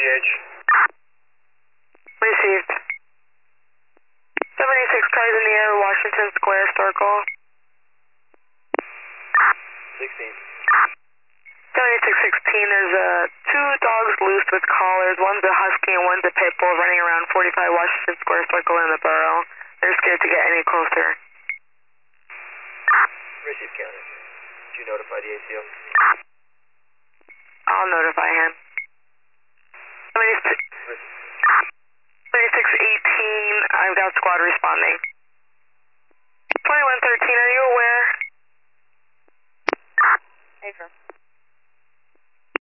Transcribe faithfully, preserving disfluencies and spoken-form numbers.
H. Received. seventy-six cars in the air, Washington Square Circle. sixteen. seventy-six sixteen, there's uh, two dogs loose with collars. One's a husky and one's a pit bull running around forty-five Washington Square Circle in the borough. They're scared to get any closer. Received, County. Did you notify the A C O? I'll notify him. seventy-six eighteen, I've got squad responding.